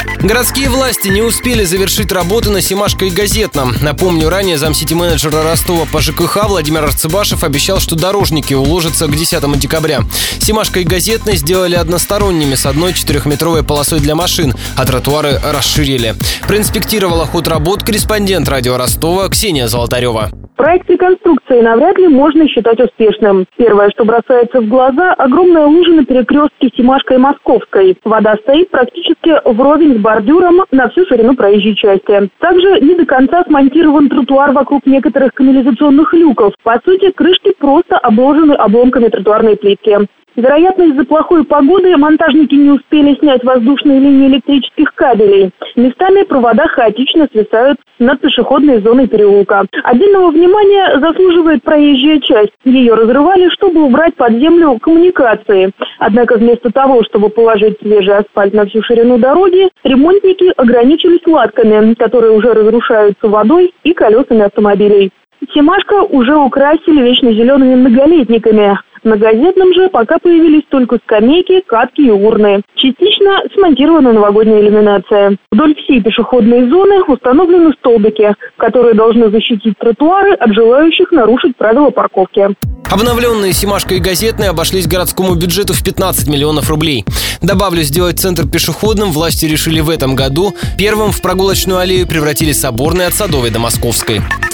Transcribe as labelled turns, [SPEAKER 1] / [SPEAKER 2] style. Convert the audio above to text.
[SPEAKER 1] Городские власти не успели завершить работы на Семашко и Газетном. Напомню, ранее замсити-менеджера Ростова по ЖКХ Владимир Арцебашев обещал, что дорожники уложатся к 10 декабря. Семашко и Газетный сделали односторонними с одной 4-метровой полосой для машин, а тротуары расширили. Проинспектировала ход работ корреспондент радио Ростова Ксения Золотарева.
[SPEAKER 2] Проект реконструкции навряд ли можно считать успешным. Первое, что бросается в глаза – огромная лужа на перекрестке Семашко и Московской. Вода стоит практически вровень с бордюром на всю ширину проезжей части. Также не до конца смонтирован тротуар вокруг некоторых канализационных люков. По сути, крышки просто обложены обломками тротуарной плитки. Вероятно, из-за плохой погоды монтажники не успели снять воздушные линии электрических кабелей. Местами провода хаотично свисают над пешеходной зоной переулка. Отдельного внимания заслуживает проезжая часть. Ее разрывали, чтобы убрать под землю коммуникации. Однако вместо того, чтобы положить свежий асфальт на всю ширину дороги, ремонтники ограничились латками, которые уже разрушаются водой и колесами автомобилей. Семашко уже украсили вечно зелеными многолетниками. На Газетном же пока появились только скамейки, катки и урны. Частично смонтирована новогодняя иллюминация. Вдоль всей пешеходной зоны установлены столбики, которые должны защитить тротуары от желающих нарушить правила парковки.
[SPEAKER 1] Обновленные Семашко и Газетный обошлись городскому бюджету в 15 миллионов рублей. Добавлю, сделать центр пешеходным власти решили в этом году. Первым в прогулочную аллею превратили Соборный от Садовой до Московской.